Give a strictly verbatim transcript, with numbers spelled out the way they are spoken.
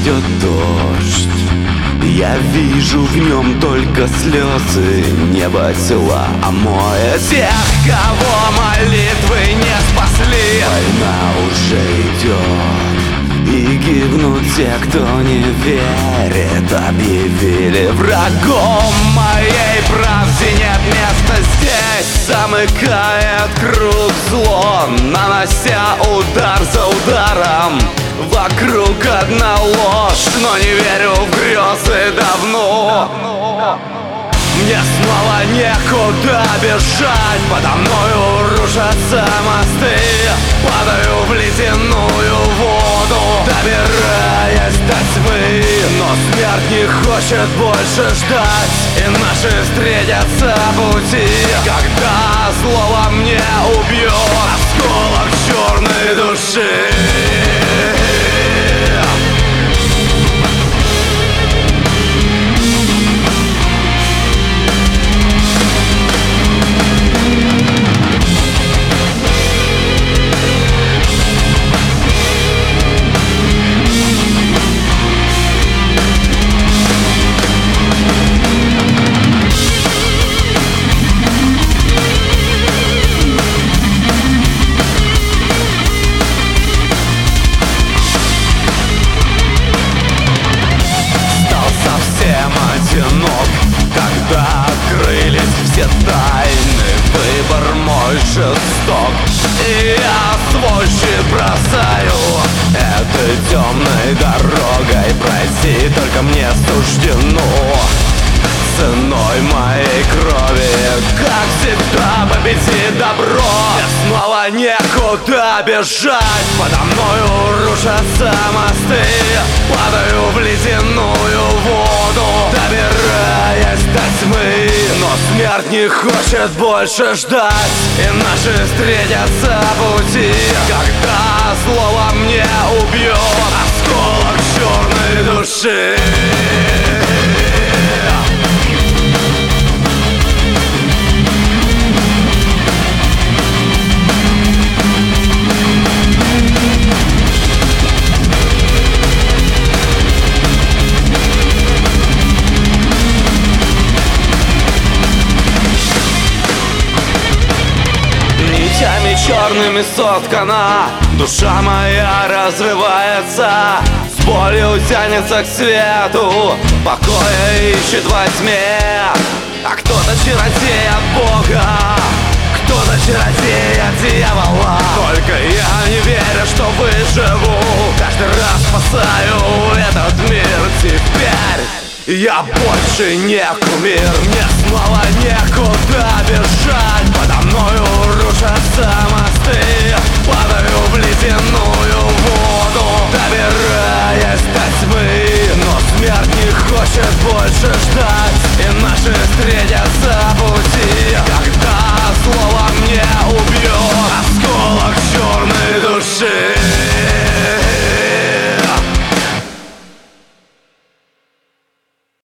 идет дождь. Я вижу в нем только слезы, небо тела, а море тех, кого молитвы не спасли. Война уже идет, и гибнут те, кто не верит. Объявили врагом моей правде нет места здесь. Замыкает круг зло, нанося удар за ударом. Вокруг одна ложь, но не верю в грезы давно. Мне снова некуда бежать, подо мною рушатся мосты. Падаю в ледяную воду, добираясь до тьмы. Но смерть не хочет больше ждать, и наши встретятся пути. Когда зло во мне убьет осколок черной души. Когда открылись все тайны, выбор мой жесток, и я свой щит бросаю. Этой темной дорогой пройти только мне суждено. Ценой моей крови, как всегда, победит добро. Мне снова некуда бежать, подо мною рушатся мосты. Падаю в ледяную воду, добираясь до тьмы. Но смерть не хочет больше ждать, и наши встретятся пути. Когда зло во мне убьет осколок черной души. Нитями черными соткана душа моя разрывается, с болью тянется к свету, покоя ищет во тьме. А кто-то чародей от Бога, кто-то чародей от дьявола. Только я не верю, что выживу, каждый раз спасаю этот мир. Теперь я больше не кумир, мне снова некуда бежать. Подо мною рушатся мосты, падаю в ледяную воду, добираясь до тьмы. Но смерть не хочет больше ждать,